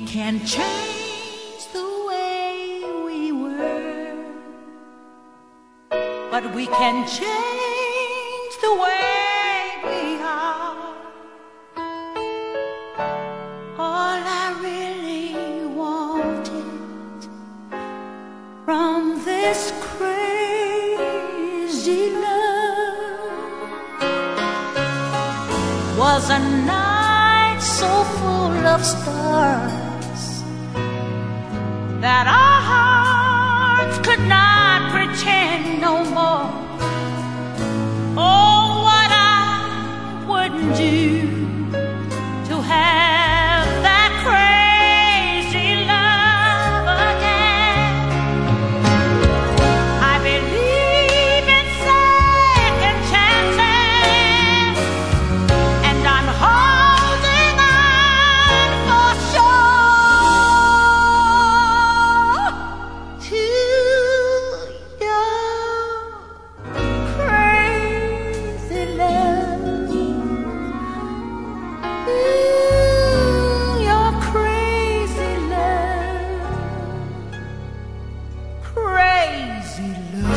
can change the way we were, but we can change the way we are. All I really wanted from this crazy love was a night so full of stars that our hearts could not pretend no more. Oh, what I wouldn't do to have that crazy love again. I believe in second chances, and I'm holding on for sure to your crazy love. Your crazy love, crazy love.